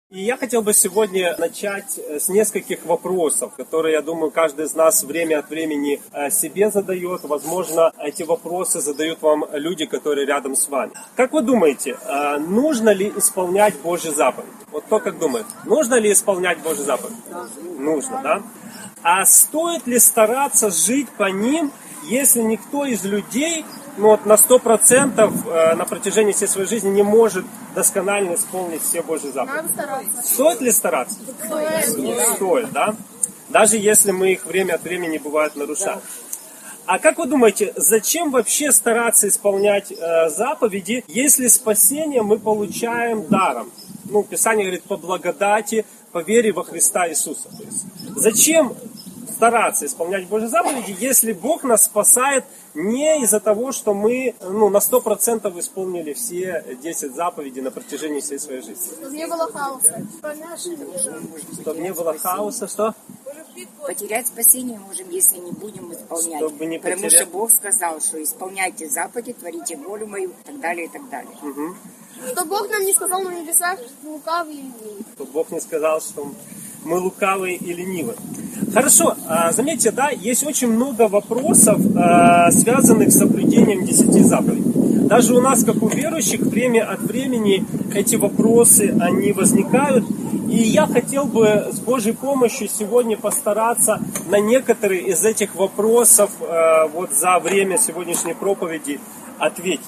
И я хотел бы сегодня начать с нескольких вопросов, которые, я думаю, каждый из нас время от времени себе задает. Возможно, эти вопросы задают вам люди, которые рядом с вами. Как вы думаете, нужно ли исполнять Божьи заповеди? Вот кто как думает, нужно ли исполнять Божьи заповеди? Нужно, да? А стоит ли стараться жить по ним, если никто из людей на 100% на протяжении всей своей жизни не может досконально исполнить все Божьи заповеди? Стоит ли стараться? Стоит, да? Даже если мы их время от времени бывает нарушаем. А как вы думаете, зачем вообще стараться исполнять заповеди, если спасение мы получаем даром? Писание говорит, по благодати, по вере во Христа Иисуса. То есть, зачем стараться исполнять Божьи заповеди, если Бог нас спасает не из-за того, что мы на 100% исполнили все 10 заповедей на протяжении всей своей жизни? Чтобы не было хаоса. Чтобы не было хаоса, что? Потерять спасение можем, если не будем исполнять. Чтобы не Потому потерять. что Бог сказал, что исполняйте заповеди, творите волю мою, и так далее, и так далее. Угу. Что Бог нам не сказал на небесах, лукавый и ленивый. Чтобы Бог не сказал, что мы лукавые и ленивые. Хорошо, заметьте, да, есть очень много вопросов, связанных с соблюдением 10 заповедей. Даже у нас, как у верующих, время от времени эти вопросы, они возникают. И я хотел бы с Божьей помощью сегодня постараться на некоторые из этих вопросов за время сегодняшней проповеди ответить.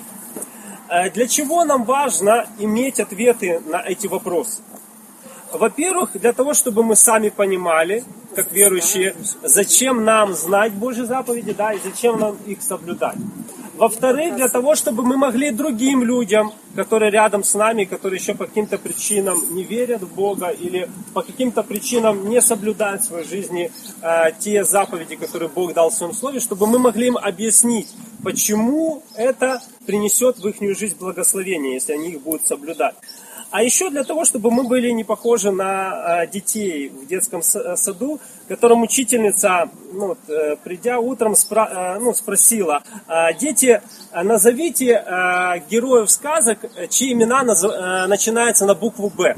Для чего нам важно иметь ответы на эти вопросы? Во-первых, для того, чтобы мы сами понимали, как верующие, зачем нам знать Божьи заповеди, да, и зачем нам их соблюдать. Во-вторых, для того, чтобы мы могли другим людям, которые рядом с нами, которые еще по каким-то причинам не верят в Бога или по каким-то причинам не соблюдают в своей жизни те заповеди, которые Бог дал в своем слове, чтобы мы могли им объяснить, почему это принесет в их жизнь благословение, если они их будут соблюдать. А еще для того, чтобы мы были не похожи на детей в детском саду, которым учительница, придя утром, спросила: дети, назовите героев сказок, чьи имена начинаются на букву «Б».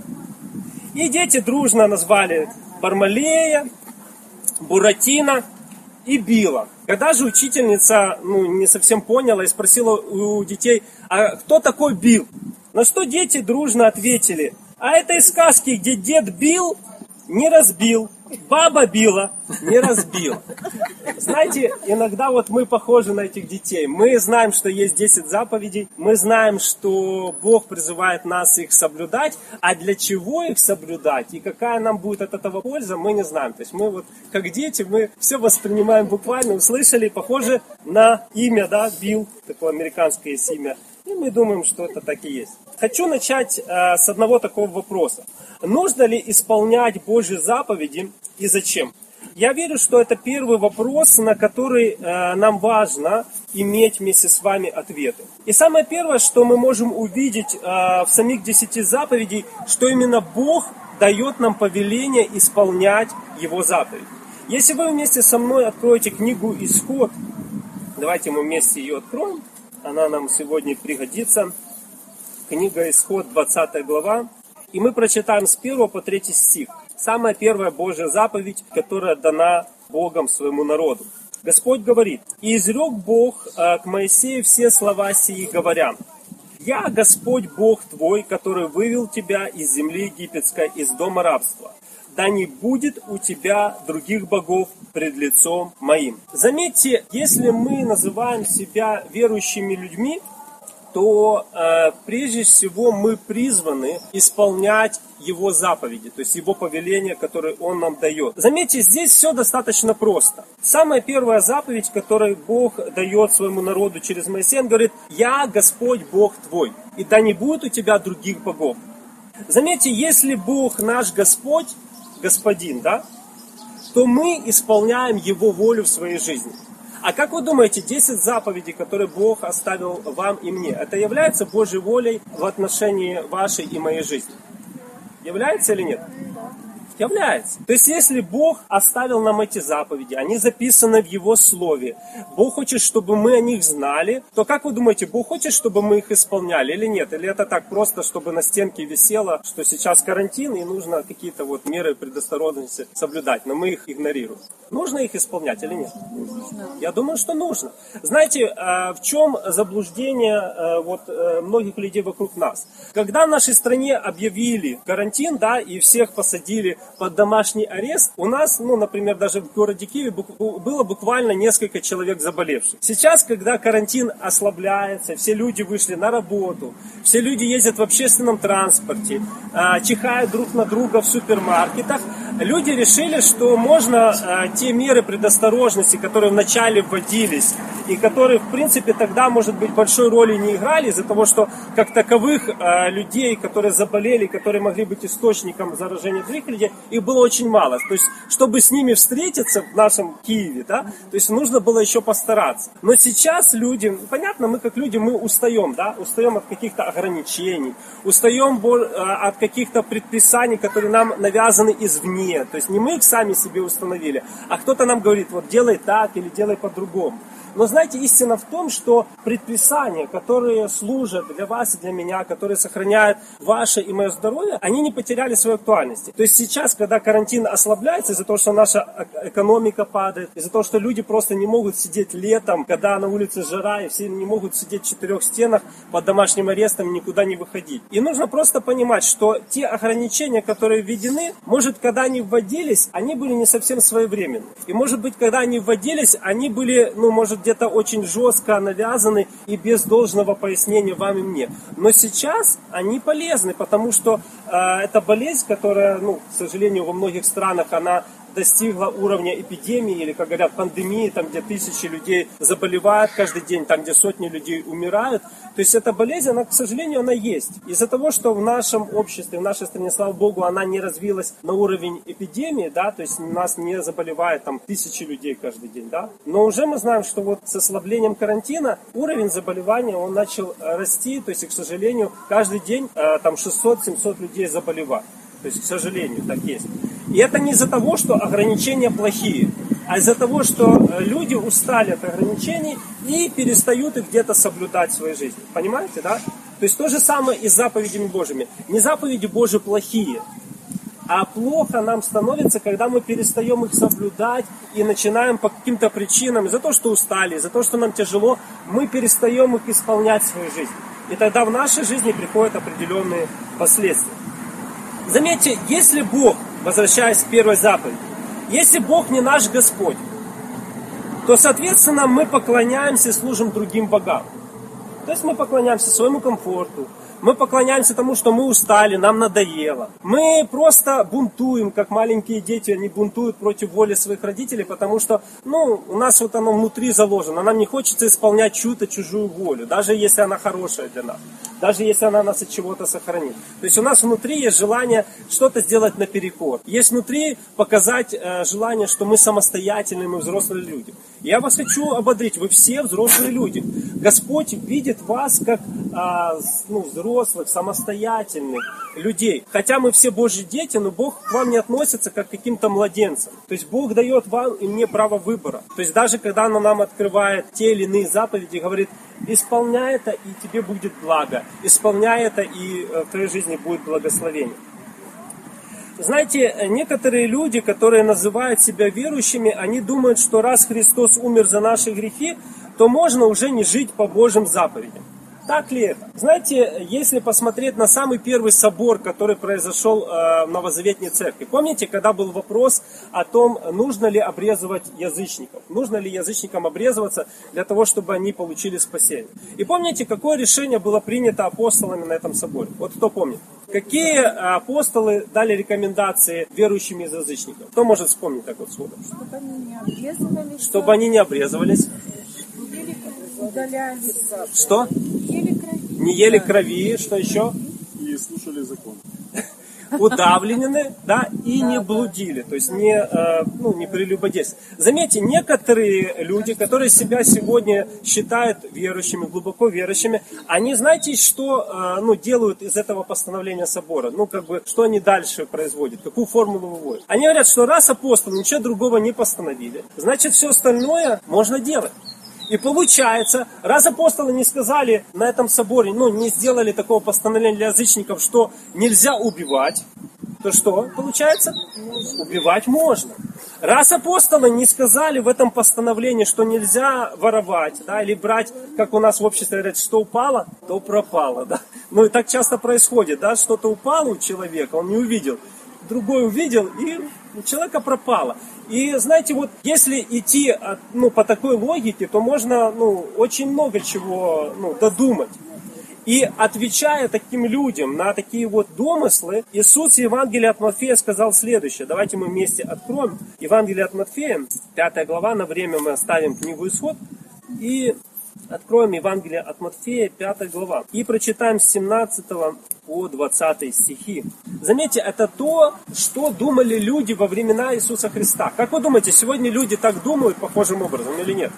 И дети дружно назвали Бармалея, Буратино и Билла. Когда же учительница не совсем поняла и спросила у детей: а кто такой Билл? На что дети дружно ответили: а это из сказки, где дед бил, не разбил, баба била, не разбила. Знаете, иногда мы похожи на этих детей. Мы знаем, что есть 10 заповедей, мы знаем, что Бог призывает нас их соблюдать, а для чего их соблюдать и какая нам будет от этого польза, мы не знаем. То есть мы как дети, мы все воспринимаем буквально, услышали, похоже на имя, да, Билл, такое американское есть имя. И мы думаем, что это так и есть. Хочу начать с одного такого вопроса. Нужно ли исполнять Божьи заповеди и зачем? Я верю, что это первый вопрос, на который нам важно иметь вместе с вами ответы. И самое первое, что мы можем увидеть в самих 10 заповедей, что именно Бог дает нам повеление исполнять Его заповеди. Если вы вместе со мной откроете книгу «Исход», давайте мы вместе ее откроем. Она нам сегодня пригодится. Книга Исход, 20 глава. И мы прочитаем с 1 по 3 стих. Самая первая Божья заповедь, которая дана Богом своему народу. Господь говорит: «И изрек Бог к Моисею все слова сии, говоря: Я Господь Бог твой, который вывел тебя из земли египетской, из дома рабства. Да не будет у тебя других богов пред лицом моим». Заметьте, если мы называем себя верующими людьми, то прежде всего мы призваны исполнять Его заповеди, то есть Его повеления, которые Он нам дает. Заметьте, здесь все достаточно просто. Самая первая заповедь, которую Бог дает своему народу через Моисея, Он говорит: «Я Господь Бог твой, и да не будет у тебя других богов». Заметьте, если Бог наш Господь, Господин, да, то мы исполняем Его волю в своей жизни. А как вы думаете, 10 заповедей, которые Бог оставил вам и мне, это является Божьей волей в отношении вашей и моей жизни? Является или нет? Является. То есть, если Бог оставил нам эти заповеди, они записаны в Его Слове, Бог хочет, чтобы мы о них знали, то как вы думаете, Бог хочет, чтобы мы их исполняли или нет? Или это так просто, чтобы на стенке висело, что сейчас карантин и нужно какие-то вот меры предосторожности соблюдать, но мы их игнорируем? Нужно их исполнять или нет? Я думаю, что нужно. Знаете, в чем заблуждение многих людей вокруг нас? Когда в нашей стране объявили карантин, да, и всех посадили под домашний арест, у нас, например, даже в городе Киеве было буквально несколько человек заболевших. Сейчас, когда карантин ослабляется, все люди вышли на работу, все люди ездят в общественном транспорте, чихают друг на друга в супермаркетах, люди решили, что можно те меры предосторожности, которые вначале вводились, и которые, в принципе, тогда, может быть, большой роли не играли, из-за того, что как таковых людей, которые заболели, которые могли быть источником заражения других людей, их было очень мало. То есть, чтобы с ними встретиться в нашем Киеве, да, то есть нужно было еще постараться. Но сейчас люди, понятно, мы как люди, мы устаем, да, устаем от каких-то ограничений, устаем от каких-то предписаний, которые нам навязаны извне. То есть не мы их сами себе установили, а кто-то нам говорит, вот делай так или делай по-другому. Но знаете, истина в том, что предписания, которые служат для вас и для меня, которые сохраняют ваше и мое здоровье, они не потеряли своей актуальности. То есть сейчас, когда карантин ослабляется из-за того, что наша экономика падает, из-за того, что люди просто не могут сидеть летом, когда на улице жара, и все не могут сидеть в 4 стенах под домашним арестом и никуда не выходить. И нужно просто понимать, что те ограничения, которые введены, может, когда они вводились, они были не совсем своевременны. И может быть, когда они вводились, они были, может, где-то очень жестко навязаны и без должного пояснения вам и мне. Но сейчас они полезны, потому что это болезнь, которая, к сожалению, во многих странах она достигла уровня эпидемии, или, как говорят, пандемии, там, где тысячи людей заболевают каждый день, там, где сотни людей умирают. То есть эта болезнь, она, к сожалению, она есть. Из-за того, что в нашем обществе, в нашей стране, слава Богу, она не развилась на уровень эпидемии, да, то есть у нас не заболевает там тысячи людей каждый день, да. Но уже мы знаем, что вот с ослаблением карантина уровень заболевания, он начал расти, то есть, и, к сожалению, каждый день там 600-700 людей заболевают. То есть, к сожалению, так есть. И это не из-за того, что ограничения плохие, а из-за того, что люди устали от ограничений и перестают их где-то соблюдать в своей жизни. Понимаете, да? То есть то же самое и с заповедями Божьими. Не заповеди Божьи плохие, а плохо нам становится, когда мы перестаем их соблюдать и начинаем по каким-то причинам, из-за того, что устали, из-за того, что нам тяжело, мы перестаем их исполнять в своей жизни. И тогда в нашей жизни приходят определенные последствия. Заметьте, если Бог, возвращаясь к первой заповеди, если Бог не наш Господь, то, соответственно, мы поклоняемся и служим другим богам. То есть мы поклоняемся своему комфорту, мы поклоняемся тому, что мы устали, нам надоело. Мы просто бунтуем, как маленькие дети, они бунтуют против воли своих родителей, потому что, у нас вот оно внутри заложено, нам не хочется исполнять чью-то чужую волю, даже если она хорошая для нас, даже если она нас от чего-то сохранит. То есть у нас внутри есть желание что-то сделать наперекор. Есть внутри показать желание, что мы самостоятельные, мы взрослые люди. Я вас хочу ободрить, вы все взрослые люди. Господь видит вас как взрослых, самостоятельных людей. Хотя мы все Божьи дети, но Бог к вам не относится как к каким-то младенцам. То есть Бог дает вам и мне право выбора. То есть даже когда Он нам открывает те или иные заповеди, говорит, исполняй это, и тебе будет благо. Исполняй это, и в твоей жизни будет благословение. Знаете, некоторые люди, которые называют себя верующими, они думают, что раз Христос умер за наши грехи, то можно уже не жить по Божьим заповедям. Так ли это? Знаете, если посмотреть на самый первый собор, который произошел в Новозаветной церкви, помните, когда был вопрос о том, нужно ли обрезывать язычников? Нужно ли язычникам обрезываться для того, чтобы они получили спасение? И помните, какое решение было принято апостолами на этом соборе? Вот кто помнит? Какие апостолы дали рекомендации верующим из язычников? Кто может вспомнить так вот сходу? Чтобы они не обрезывались. Чтобы они не обрезывались. Удалялись. Что? Ели крови. Не ели крови. Что еще? И слушали закон. удавлены, да, и не блудили, то есть не прелюбодействовали. Заметьте, некоторые люди, которые себя сегодня считают верующими, глубоко верующими, они, знаете, что делают из этого постановления собора? Что они дальше производят, какую формулу выводят? Они говорят, что раз апостолы ничего другого не постановили, значит, все остальное можно делать. И получается, раз апостолы не сказали на этом соборе, не сделали такого постановления для язычников, что нельзя убивать, то что получается? Убивать можно. Раз апостолы не сказали в этом постановлении, что нельзя воровать, да, или брать, как у нас в обществе говорят, что упало, то пропало. Да? И так часто происходит, да, что-то упало у человека, он не увидел, другой увидел, и у человека пропало. И знаете, если идти по такой логике, то можно очень много чего додумать. И отвечая таким людям на такие домыслы, Иисус в Евангелии от Матфея сказал следующее. Давайте мы вместе откроем Евангелие от Матфея, 5 глава, на время мы оставим книгу Исход, и откроем Евангелие от Матфея, 5 глава, и прочитаем с 17 по 20 стихи. Заметьте, это то, что думали люди во времена Иисуса Христа. Как вы думаете, сегодня люди так думают похожим образом или нет?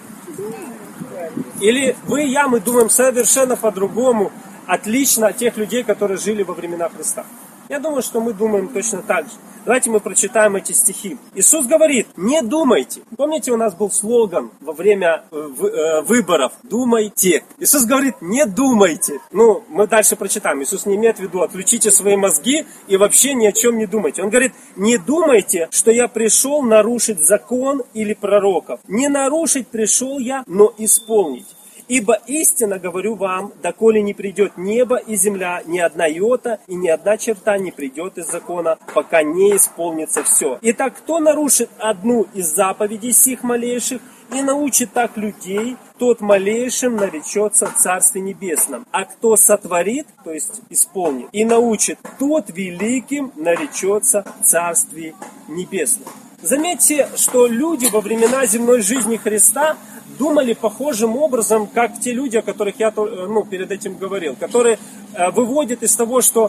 Или вы и я, мы думаем совершенно по-другому, отлично от тех людей, которые жили во времена Христа? Я думаю, что мы думаем точно так же. Давайте мы прочитаем эти стихи. Иисус говорит, не думайте. Помните, у нас был слоган во время выборов? Думайте. Иисус говорит, не думайте. Мы дальше прочитаем. Иисус не имеет в виду, отключите свои мозги и вообще ни о чем не думайте. Он говорит, не думайте, что я пришел нарушить закон или пророков. Не нарушить пришел я, но исполнить. Ибо истинно говорю вам, доколе не придет небо и земля, ни одна йота и ни одна черта не придет из закона, пока не исполнится все. Итак, кто нарушит одну из заповедей сих малейших и научит так людей, тот малейшим наречется в Царстве Небесном. А кто сотворит, то есть исполнит, и научит, тот великим наречется в Царстве Небесном. Заметьте, что люди во времена земной жизни Христа думали похожим образом, как те люди, о которых я перед этим говорил, которые выводят из того, что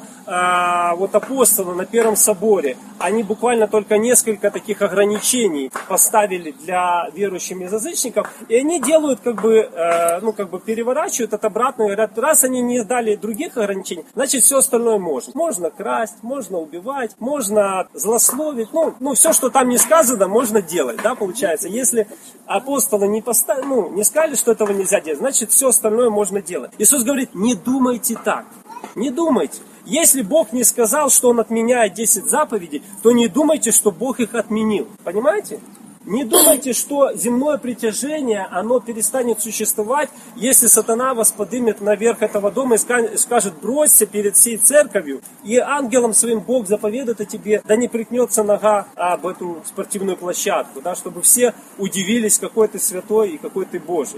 апостолы на Первом соборе, они буквально только несколько таких ограничений поставили для верующих язычников, и они делают, переворачивают это обратно и говорят, раз они не дали других ограничений, значит все остальное можно. Можно красть, можно убивать, можно злословить, все, что там не сказано, можно делать, да, получается. Если апостолы не сказали, что этого нельзя делать, значит все остальное можно делать. Иисус говорит, не думайте так. Не думайте. Если Бог не сказал, что Он отменяет 10 заповедей, то не думайте, что Бог их отменил. Понимаете? Не думайте, что земное притяжение, оно перестанет существовать, если сатана вас поднимет наверх этого дома и скажет, бросься перед всей церковью, и ангелом своим Бог заповедает о тебе, да не прикнется нога об эту спортивную площадку, да, чтобы все удивились, какой ты святой и какой ты Божий.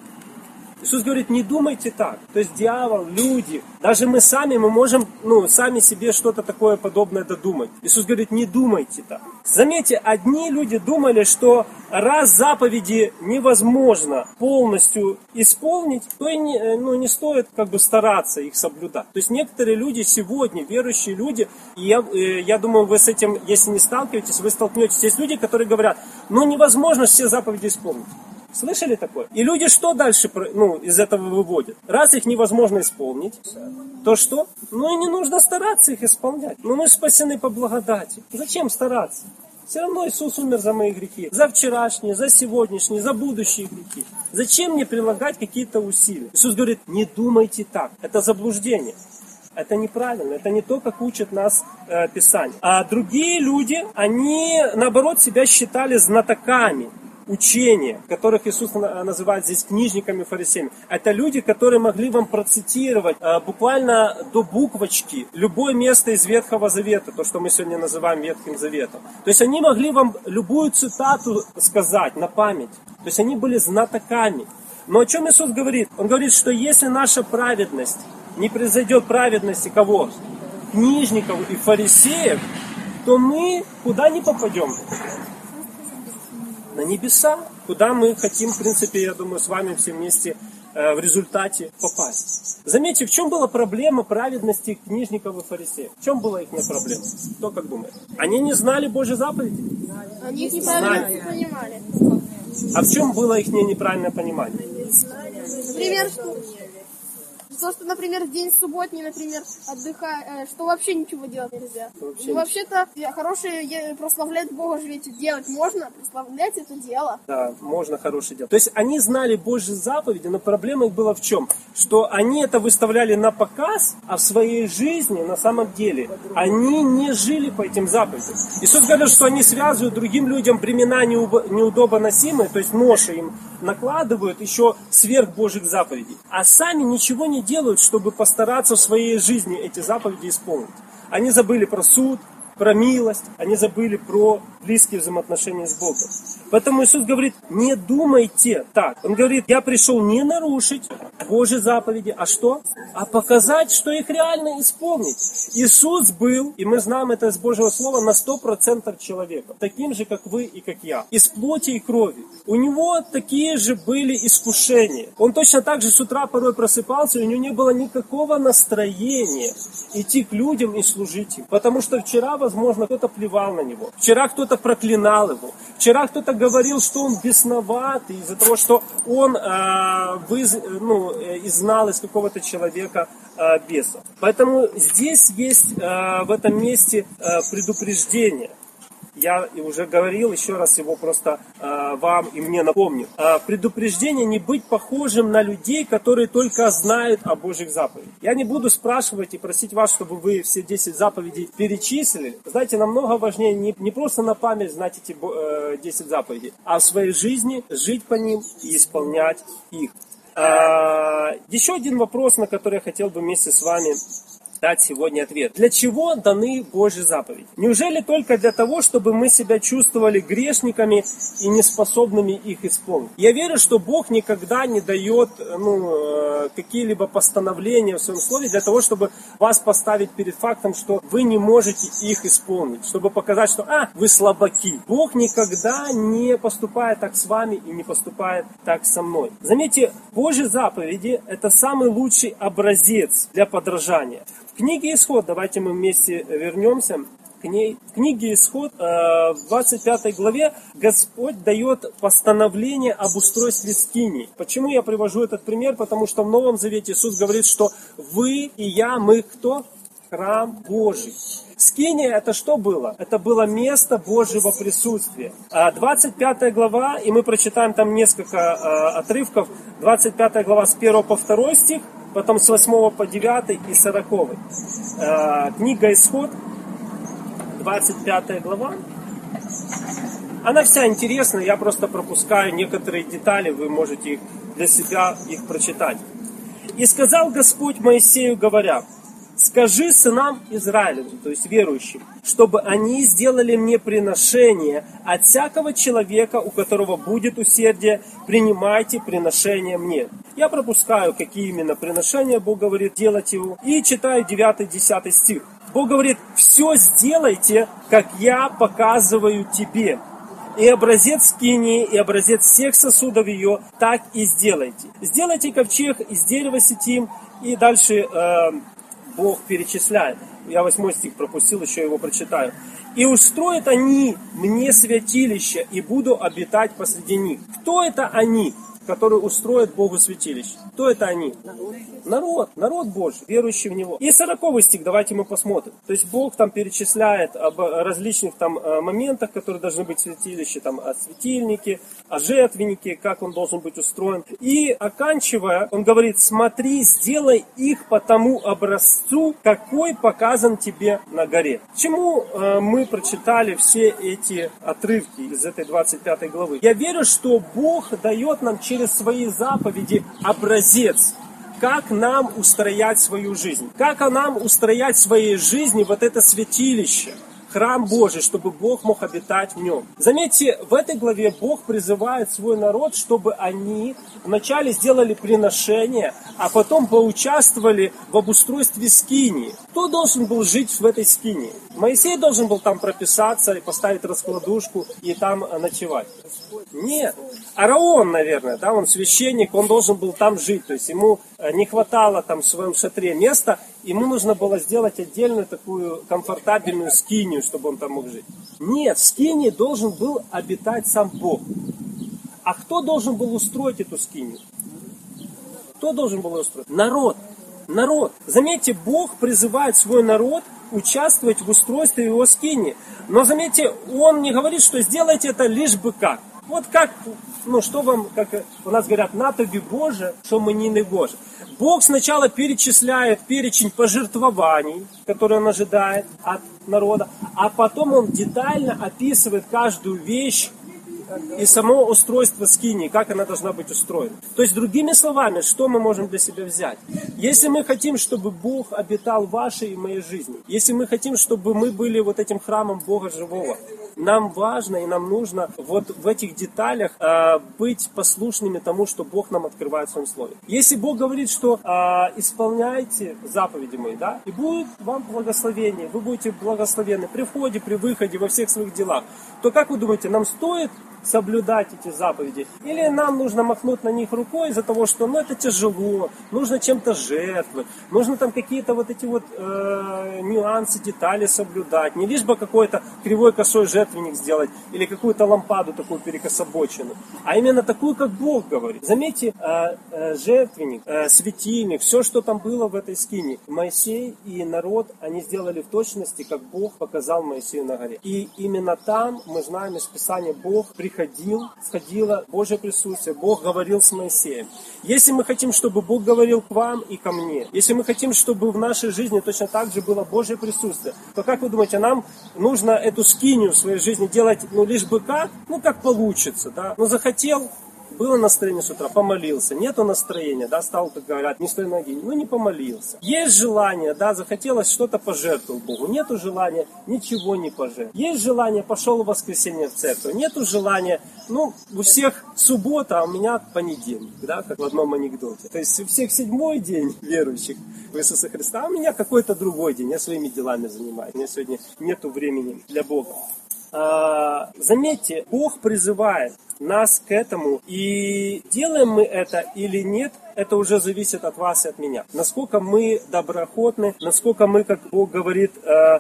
Иисус говорит, не думайте так. То есть дьявол, люди, даже мы можем сами себе что-то такое подобное додумать. Иисус говорит, не думайте так. Заметьте, одни люди думали, что раз заповеди невозможно полностью исполнить, то и не стоит стараться их соблюдать. То есть некоторые люди сегодня, верующие люди, и я думаю, вы с этим, если не сталкиваетесь, вы столкнетесь. Есть люди, которые говорят, невозможно все заповеди исполнить. Слышали такое? И люди что дальше из этого выводят? Раз их невозможно исполнить, то что? И не нужно стараться их исполнять. Мы спасены по благодати. Зачем стараться? Все равно Иисус умер за мои грехи. За вчерашние, за сегодняшние, за будущие грехи. Зачем мне прилагать какие-то усилия? Иисус говорит, не думайте так. Это заблуждение. Это неправильно, это не то, как учат нас Писание. А другие люди, они наоборот себя считали знатоками учения, которых Иисус называет здесь книжниками, фарисеями. Это люди, которые могли вам процитировать буквально до буквочки любое место из Ветхого Завета, то, что мы сегодня называем Ветхим Заветом. То есть они могли вам любую цитату сказать на память. То есть они были знатоками. Но о чем Иисус говорит? Он говорит, что если наша праведность не произойдет праведности кого? Книжников и фарисеев, то мы куда не попадем? На небеса, куда мы хотим, в принципе, я думаю, с вами все вместе в результате попасть. Заметьте, в чем была проблема праведности книжников и фарисеев? В чем была их проблема? Кто как думает? Они не знали Божьи заповеди? Они их неправильно понимали. А в чем было их неправильное понимание? Например, что, например, в день субботний, например, отдыхать, что вообще ничего делать нельзя. И вообще-то хорошее прославлять Бога же ведь делать можно, прославлять это дело. Да, можно хорошее дело. То есть они знали Божьи заповеди, но проблема их была в чем? Что они это выставляли на показ, а в своей жизни на самом деле они не жили по этим заповедям. Иисус говорит, что они связывают другим людям бремена неудобоносимые, то есть ноши им накладывают еще сверх Божьих заповедей, а сами ничего не делают, чтобы постараться в своей жизни эти заповеди исполнить. Они забыли про суд, про милость, они забыли про близкие взаимоотношения с Богом. Поэтому Иисус говорит, не думайте так. Он говорит, я пришел не нарушить Божьи заповеди, а что? А показать, что их реально исполнить. Иисус был, и мы знаем это из Божьего Слова, на 100% человеком. Таким же, как вы и как я. Из плоти и крови. У него такие же были искушения. Он точно так же с утра порой просыпался, и у него не было никакого настроения идти к людям и служить им. Потому что вчера, возможно, кто-то плевал на него. Вчера кто-то проклинал его. Вчера кто-то говорил, что он бесноватый из-за того, что он изгнал из какого-то человека беса. Поэтому здесь есть в этом месте предупреждение. Я уже говорил, еще раз его просто вам и мне напомню. Предупреждение не быть похожим на людей, которые только знают о Божьих заповедях. Я не буду спрашивать и просить вас, чтобы вы все 10 заповедей перечислили. Знаете, намного важнее не просто на память знать эти 10 заповедей, а в своей жизни жить по ним и исполнять их. Еще один вопрос, на который я хотел бы вместе с вами дать сегодня ответ. Для чего даны Божьи заповеди? Неужели только для того, чтобы мы себя чувствовали грешниками и неспособными их исполнить? Я верю, что Бог никогда не дает какие-либо постановления в своем слове для того, чтобы вас поставить перед фактом, что вы не можете их исполнить, чтобы показать, что вы слабаки. Бог никогда не поступает так с вами и не поступает так со мной. Заметьте, Божьи заповеди – это самый лучший образец для подражания. В книге Исход, давайте мы вместе вернемся к ней. В книге Исход, в 25 главе, Господь дает постановление об устройстве скинии. Почему я привожу этот пример? Потому что в Новом Завете Иисус говорит, что вы и я, мы кто? Храм Божий. Скиния это что было? Это было место Божьего присутствия. 25 глава, и мы прочитаем там несколько отрывков. 25 глава с 1 по 2 стих. Потом с 8 по 9 и 40. Книга Исход, 25 глава. Она вся интересная, я просто пропускаю некоторые детали, вы можете для себя их прочитать. «И сказал Господь Моисею, говоря, скажи сынам Израилевым, то есть верующим, чтобы они сделали мне приношение от всякого человека, у которого будет усердие, принимайте приношение мне». Я пропускаю, какие именно приношения Бог говорит делать его, и читаю 9-10 стих. Бог говорит, все сделайте, как я показываю тебе. И образец скинии, и образец всех сосудов ее, так и сделайте. Сделайте ковчег из дерева ситим, и дальше Бог перечисляет. Я 8 стих пропустил, еще его прочитаю. «И устроят они мне святилище, и буду обитать посреди них». Кто это они, которые устроят Богу святилище? Кто это они? Народ Божий, верующий в Него. И 40 стих, давайте мы посмотрим. То есть Бог там перечисляет об различных там моментах, которые должны быть в святилище, там о светильнике, о жертвеннике, как он должен быть устроен. И оканчивая, он говорит, смотри, сделай их по тому образцу, какой показан тебе на горе. Почему мы прочитали все эти отрывки из этой 25 главы? Я верю, что Бог дает нам через свои заповеди образец, как нам устроять свою жизнь, как нам устроять в своей жизни вот это святилище, храм Божий, чтобы Бог мог обитать в нем. Заметьте, в этой главе Бог призывает свой народ, чтобы они вначале сделали приношение, а потом поучаствовали в обустройстве скинии. Кто должен был жить в этой скинии? Моисей должен был там прописаться и поставить раскладушку и там ночевать. Нет. Ааron, наверное, да, он священник, он должен был там жить. То есть ему не хватало там в своем шатре места, ему нужно было сделать отдельную такую комфортабельную скинию, чтобы он там мог жить. Нет, в скинии должен был обитать сам Бог. А кто должен был устроить эту скинию? Кто должен был устроить? Народ. Народ. Заметьте, Бог призывает свой народ участвовать в устройстве его скинии. Но заметьте, он не говорит, что сделайте это лишь бы как. Вот как, что вам, как у нас говорят, на тобі Боже, что мы не Боже. Бог сначала перечисляет перечень пожертвований, которые он ожидает от народа, а потом он детально описывает каждую вещь и само устройство скинии, как она должна быть устроена. То есть, другими словами, что мы можем для себя взять? Если мы хотим, чтобы Бог обитал в вашей и моей жизни, если мы хотим, чтобы мы были вот этим храмом Бога живого, нам важно и нам нужно вот в этих деталях быть послушными тому, что Бог нам открывает в своем слове. Если Бог говорит, что исполняйте заповеди мои, да, и будет вам благословение, вы будете благословенны при входе, при выходе, во всех своих делах, то как вы думаете, нам стоит соблюдать эти заповеди? Или нам нужно махнуть на них рукой из-за того, что это тяжело, нужно чем-то жертвовать, нужно там какие-то вот эти вот нюансы, детали соблюдать, не лишь бы какой-то кривой косой жертвенник сделать или какую-то лампаду такую перекособоченную, а именно такую, как Бог говорит. Заметьте, жертвенник, светильник, все, что там было в этой скинии, Моисей и народ, они сделали в точности, как Бог показал Моисею на горе. И именно там, мы знаем из Писания, Бог сходило Божье присутствие, Бог говорил с Моисеем. Если мы хотим, чтобы Бог говорил к вам и ко мне, если мы хотим, чтобы в нашей жизни точно так же было Божье присутствие, то как вы думаете, нам нужно эту скинию в своей жизни делать, лишь бы как? Как получится, да? Захотел, было настроение с утра, помолился. Нету настроения, да, стал, как говорят, не с той ноги, не помолился. Есть желание, да, захотелось что-то пожертвовать Богу. Нету желания, ничего не пожертвовать. Есть желание, пошел в воскресенье в церковь. Нету желания, у всех суббота, а у меня понедельник, да, как в одном анекдоте. То есть у всех 7-й день верующих в Иисуса Христа, а у меня какой-то другой день, я своими делами занимаюсь. У меня сегодня нету времени для Бога. Заметьте, Бог призывает нас к этому, и делаем мы это или нет, это уже зависит от вас и от меня. Насколько мы доброохотны, насколько мы, как Бог говорит,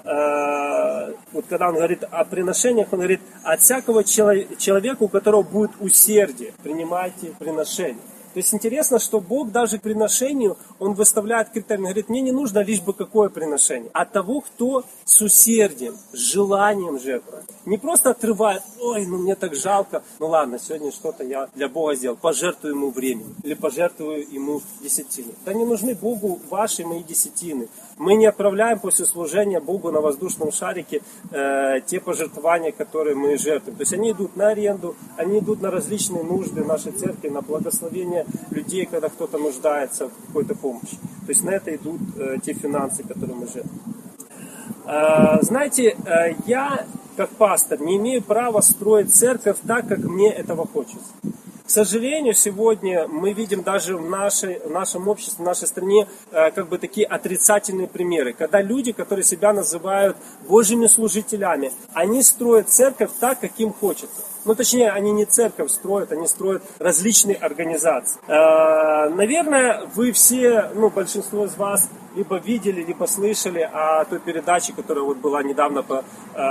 вот когда Он говорит о приношениях, Он говорит, от всякого человека, у которого будет усердие, принимайте приношение. То есть интересно, что Бог даже к приношению, Он выставляет критерии, Он говорит, мне не нужно лишь бы какое приношение, а того, кто с усердием, с желанием жертвует. Не просто отрывает, мне так жалко, ладно, сегодня что-то я для Бога сделал, пожертвую Ему временем или пожертвую Ему десятины. Да не нужны Богу ваши мои десятины. Мы не отправляем после служения Богу на воздушном шарике те пожертвования, которые мы жертвуем. То есть они идут на аренду, они идут на различные нужды нашей церкви, на благословение людей, когда кто-то нуждается в какой-то помощи. То есть на это идут те финансы, которые мы жертвуем. Знаете, я, как пастор, не имею права строить церковь так, как мне этого хочется. К сожалению, сегодня мы видим даже в нашем обществе, в нашей стране, такие отрицательные примеры. Когда люди, которые себя называют Божьими служителями, они строят церковь так, как им хочется. Точнее, они не церковь строят, они строят различные организации. Наверное, вы все, большинство из вас либо видели, либо слышали о той передаче, которая была недавно по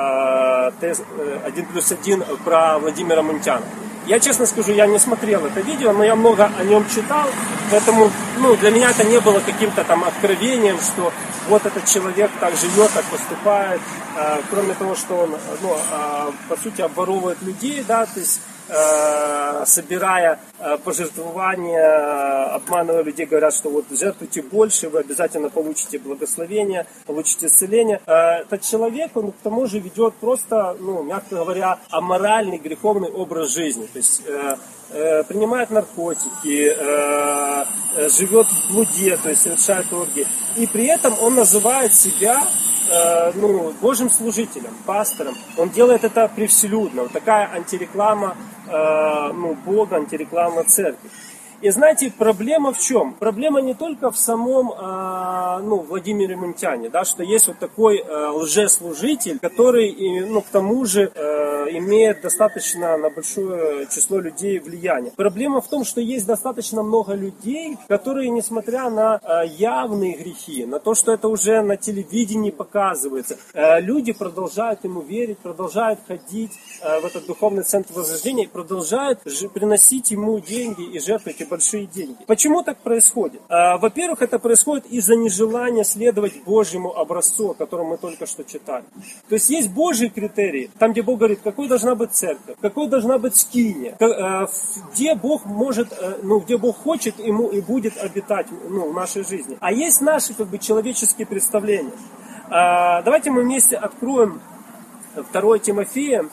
1+1 про Владимира Мунтяна. Я честно скажу, я не смотрел это видео, но я много о нем читал, поэтому для меня это не было каким-то откровением, что вот этот человек так живет, так поступает, кроме того, что он, по сути, обворовывает людей, да, то есть собирая пожертвования, обманывая людей, говорят, что жертвуйте больше, вы обязательно получите благословение, получите исцеление. Этот человек, он к тому же ведет просто, мягко говоря, аморальный, греховный образ жизни. То есть принимает наркотики, живет в блуде, то есть совершает оргии. И при этом он называет себя Божьим служителем, пастором. Он делает это превселюдно. Такая антиреклама Бога, антиреклама церкви. И знаете, проблема в чем? Проблема не только в самом Владимире Мунтяне, да, что есть такой лжеслужитель, который, к тому же, имеет достаточно на большое число людей влияние. Проблема в том, что есть достаточно много людей, которые, несмотря на явные грехи, на то, что это уже на телевидении показывается, люди продолжают ему верить, продолжают ходить в этот духовный центр возрождения и продолжают приносить ему деньги и жертвовать и большие деньги. Почему так происходит? Во-первых, это происходит из-за нежелания следовать Божьему образцу, о котором мы только что читали. То есть Божьи критерии, там, где Бог говорит, какой должна быть церковь, какой должна быть скиния, где Бог может, где Бог хочет ему и будет обитать в нашей жизни. А есть наши человеческие представления. Давайте мы вместе откроем 2 Тимофея,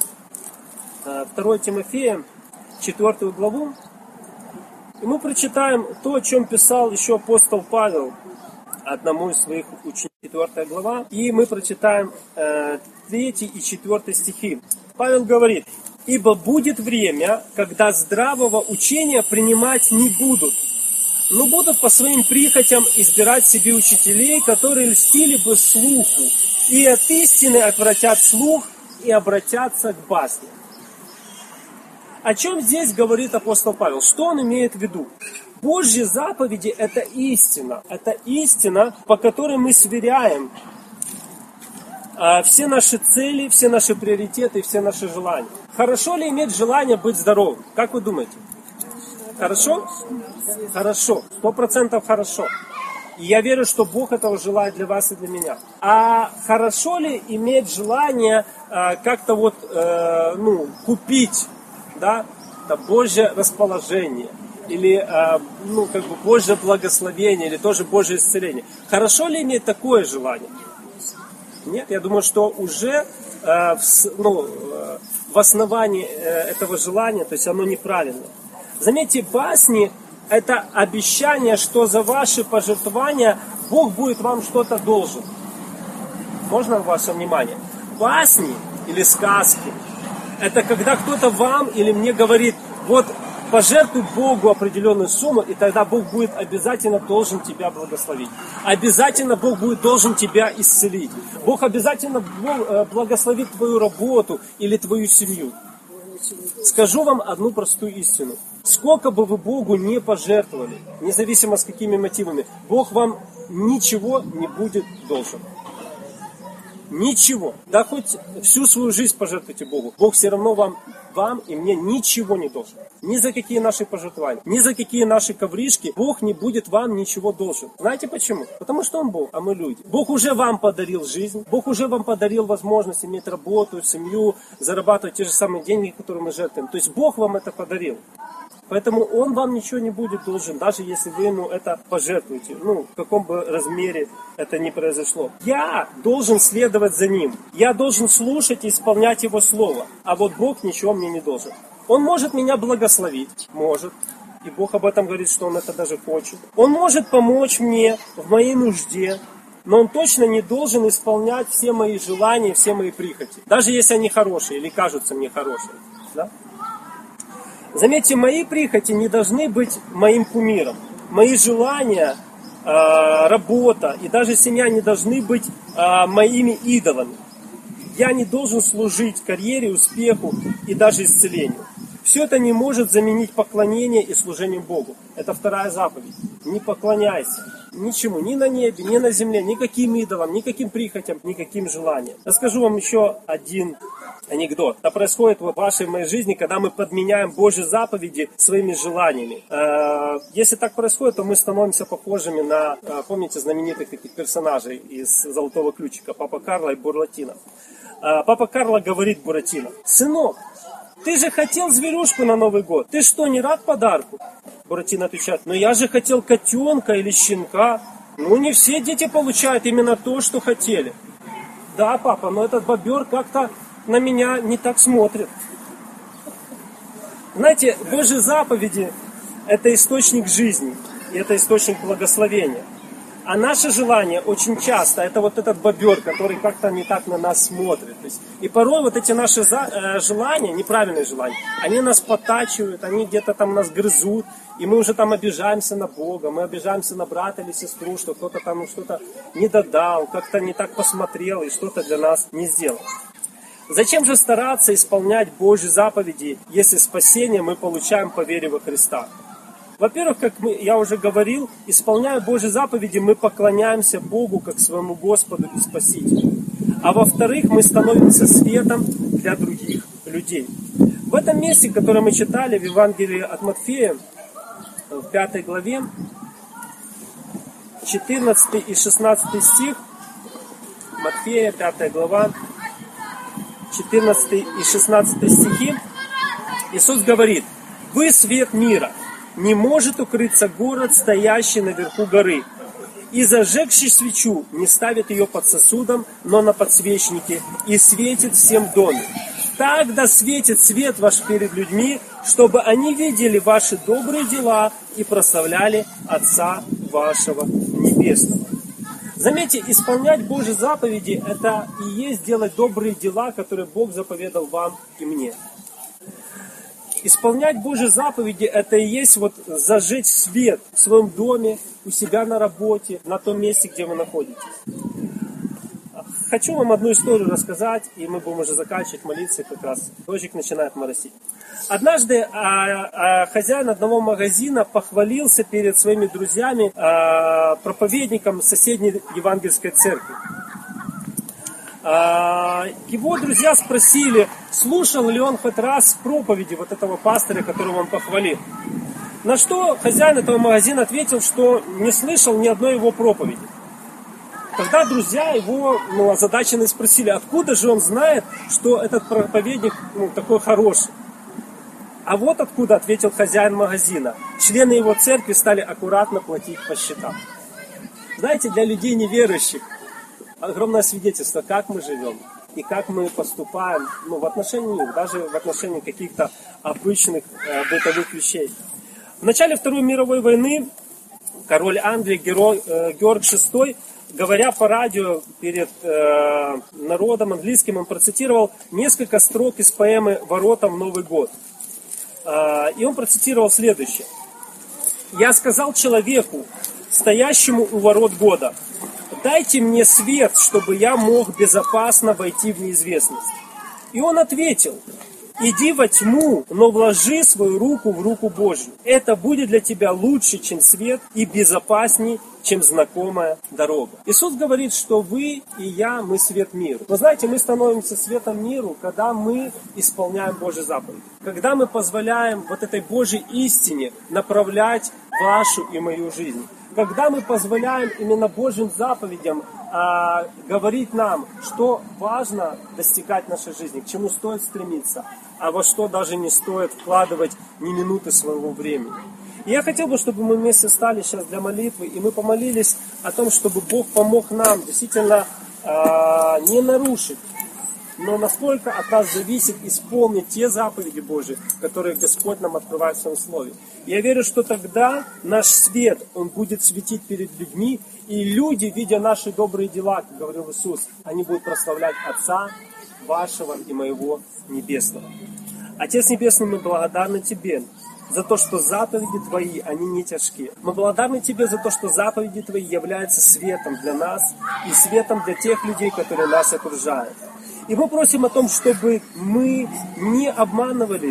4 главу, и мы прочитаем то, о чем писал еще апостол Павел одному из своих учеников, 4 глава, и мы прочитаем 3 и 4 стихи. Павел говорит: «Ибо будет время, когда здравого учения принимать не будут, но будут по своим прихотям избирать себе учителей, которые льстили бы слуху, и от истины отвратят слух и обратятся к басне». О чем здесь говорит апостол Павел? Что он имеет в виду? Божьи заповеди – это истина. Это истина, по которой мы сверяем все наши цели, все наши приоритеты и все наши желания. Хорошо ли иметь желание быть здоровым? Как вы думаете? Хорошо? Хорошо. 100% хорошо. И я верю, что Бог этого желает для вас и для меня. А хорошо ли иметь желание как-то купить, да, Божье расположение? Или Божье благословение, или тоже Божье исцеление. Хорошо ли иметь такое желание? Нет, я думаю, что уже в основании этого желания, то есть оно неправильно. Заметьте, басни – это обещание, что за ваши пожертвования Бог будет вам что-то должен. Можно ваше внимание? Басни или сказки – это когда кто-то вам или мне говорит: вот, пожертвуй Богу определенную сумму, и тогда Бог будет обязательно должен тебя благословить. Обязательно Бог будет должен тебя исцелить. Бог обязательно благословит твою работу или твою семью. Скажу вам одну простую истину. Сколько бы вы Богу не пожертвовали, независимо с какими мотивами, Бог вам ничего не будет должен. Ничего. Да хоть всю свою жизнь пожертвуйте Богу. Бог все равно вам и мне ничего не должен. Ни за какие наши пожертвования, ни за какие наши ковришки Бог не будет вам ничего должен. Знаете почему? Потому что Он Бог, а мы люди. Бог уже вам подарил жизнь. Бог уже вам подарил возможность иметь работу, семью, зарабатывать те же самые деньги, которые мы жертвуем. То есть Бог вам это подарил. Поэтому Он вам ничего не будет должен, даже если вы ему это пожертвуете. В каком бы размере это ни произошло. Я должен следовать за Ним. Я должен слушать и исполнять Его Слово. А вот Бог ничего мне не должен. Он может меня благословить. Может. И Бог об этом говорит, что Он это даже хочет. Он может помочь мне в моей нужде. Но Он точно не должен исполнять все мои желания, все мои прихоти. Даже если они хорошие или кажутся мне хорошими. Да? Заметьте, мои прихоти не должны быть моим кумиром. Мои желания, работа и даже семья не должны быть моими идолами. Я не должен служить карьере, успеху и даже исцелению. Все это не может заменить поклонение и служение Богу. Это 2 заповедь. Не поклоняйся ничему, ни на небе, ни на земле, никаким идолам, никаким прихотям, никаким желаниям. Расскажу вам еще один анекдот. Это происходит в вашей и моей жизни, когда мы подменяем Божьи заповеди своими желаниями. Если так происходит, то мы становимся похожими на, помните, знаменитых таких персонажей из «Золотого ключика», Папа Карло и Буратино. Папа Карло говорит Буратино: «Сынок, ты же хотел зверюшку на Новый год. Ты что, не рад подарку?» Буратино отвечает: «Но я же хотел котенка или щенка. Не все дети получают именно то, что хотели». «Да, папа, но этот бобер как-то на меня не так смотрит». Знаете, Божьи заповеди – это источник жизни, и это источник благословения. А наше желание очень часто – это вот этот бобер, который как-то не так на нас смотрит. И порой вот эти наши желания, неправильные желания, они нас подтачивают, они где-то там нас грызут, и мы уже там обижаемся на Бога, мы обижаемся на брата или сестру, что кто-то там что-то не додал, как-то не так посмотрел и что-то для нас не сделал. Зачем же стараться исполнять Божьи заповеди, если спасение мы получаем по вере во Христа? Во-первых, я уже говорил, исполняя Божьи заповеди, мы поклоняемся Богу как своему Господу и Спасителю. А во-вторых, мы становимся светом для других людей. В этом месте, которое мы читали в Евангелии от Матфея, в 5 главе, 14 и 16 стих, Матфея, 5 глава, 14 и 16 стихи, Иисус говорит: «Вы свет мира, не может укрыться город, стоящий наверху горы, и зажегший свечу не ставит ее под сосудом, но на подсвечнике, и светит всем в доме. Так да светит свет ваш перед людьми, чтобы они видели ваши добрые дела и прославляли Отца вашего Небесного». Заметьте, исполнять Божьи заповеди – это и есть делать добрые дела, которые Бог заповедал вам и мне. Исполнять Божьи заповеди – это и есть зажечь свет в своем доме, у себя на работе, на том месте, где вы находитесь. Хочу вам одну историю рассказать, и мы будем уже заканчивать молиться, как раз дождик начинает моросить. Однажды хозяин одного магазина похвалился перед своими друзьями, проповедником соседней евангельской церкви. Его друзья спросили, слушал ли он хоть раз проповеди этого пастыря, которого он похвалил. На что хозяин этого магазина ответил, что не слышал ни одной его проповеди. Тогда друзья его озадаченно спросили, откуда же он знает, что этот проповедник такой хороший. А вот откуда, ответил хозяин магазина. Члены его церкви стали аккуратно платить по счетам. Знаете, для людей неверующих огромное свидетельство, как мы живем и как мы поступаем в отношении них, даже в отношении каких-то обычных бытовых вещей. В начале Второй мировой войны король Англии Георг VI, говоря по радио перед народом английским, он процитировал несколько строк из поэмы «Ворота в Новый год». И он процитировал следующее. «Я сказал человеку, стоящему у ворот года: дайте мне свет, чтобы я мог безопасно войти в неизвестность. И он ответил: иди во тьму, но вложи свою руку в руку Божью. Это будет для тебя лучше, чем свет, и безопасней, чем знакомая дорога». Иисус говорит, что вы и я, мы свет миру. Вы знаете, мы становимся светом миру, когда мы исполняем Божьи заповеди. Когда мы позволяем этой Божьей истине направлять вашу и мою жизнь. Когда мы позволяем именно Божьим заповедям говорить нам, что важно достигать в нашей жизни, к чему стоит стремиться, а во что даже не стоит вкладывать ни минуты своего времени. И я хотел бы, чтобы мы вместе встали сейчас для молитвы, и мы помолились о том, чтобы Бог помог нам действительно не нарушить, но насколько от нас зависит исполнить те заповеди Божьи, которые Господь нам открывает в Своем Слове. Я верю, что тогда наш свет, он будет светить перед людьми, и люди, видя наши добрые дела, как говорил Иисус, они будут прославлять Отца вашего и моего Небесного. Отец Небесный, мы благодарны Тебе за то, что заповеди Твои, они не тяжкие. Мы благодарны Тебе за то, что заповеди Твои являются светом для нас и светом для тех людей, которые нас окружают. И мы просим о том, чтобы мы не обманывали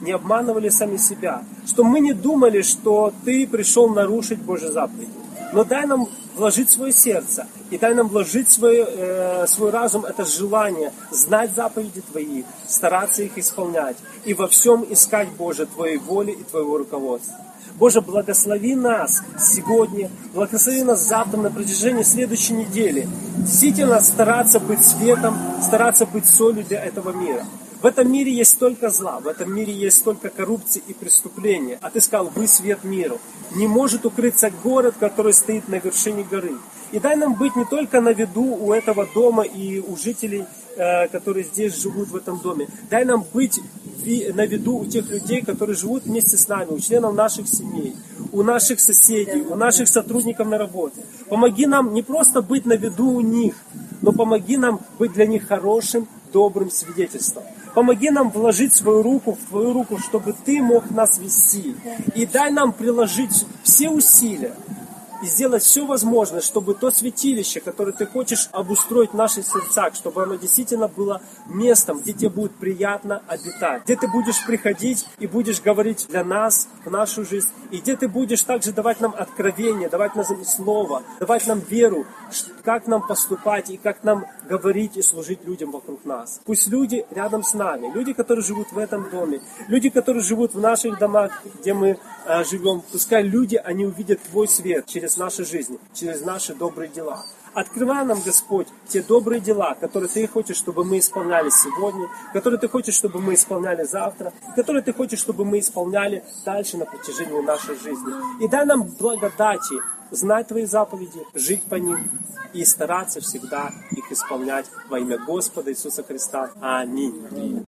сами себя, что мы не думали, что Ты пришел нарушить Божьи заповеди. Но дай нам вложить свое сердце, и дай нам вложить свой разум, это желание знать заповеди Твои, стараться их исполнять, и во всем искать, Боже, Твоей воли и Твоего руководства. Боже, благослови нас сегодня, благослови нас завтра, на протяжении следующей недели. Действительно стараться быть светом, стараться быть солью для этого мира. В этом мире есть столько зла, в этом мире есть столько коррупции и преступления. А Ты сказал, вы свет миру. Не может укрыться город, который стоит на вершине горы. И дай нам быть не только на виду у этого дома и у жителей, которые здесь живут в этом доме. Дай нам быть на виду у тех людей, которые живут вместе с нами, у членов наших семей, у наших соседей, у наших сотрудников на работе. Помоги нам не просто быть на виду у них, но помоги нам быть для них хорошим, добрым свидетельством. Помоги нам вложить свою руку в Твою руку, чтобы Ты мог нас вести. И дай нам приложить все усилия и сделать все возможное, чтобы то святилище, которое ты хочешь обустроить в наших сердцах, чтобы оно действительно было местом, где тебе будет приятно обитать, где ты будешь приходить и будешь говорить для нас, в нашу жизнь, и где ты будешь также давать нам откровение, давать нам слово, давать нам веру, как нам поступать и как нам говорить и служить людям вокруг нас. Пусть люди рядом с нами, люди, которые живут в этом доме, люди, которые живут в наших домах, где мы живем, пускай люди, они увидят Твой свет через наши жизни, через наши добрые дела. Открывай нам, Господь, те добрые дела, которые Ты хочешь, чтобы мы исполняли сегодня, которые Ты хочешь, чтобы мы исполняли завтра, которые Ты хочешь, чтобы мы исполняли дальше на протяжении нашей жизни. И дай нам благодати знать Твои заповеди, жить по ним и стараться всегда их исполнять во имя Господа Иисуса Христа. Аминь.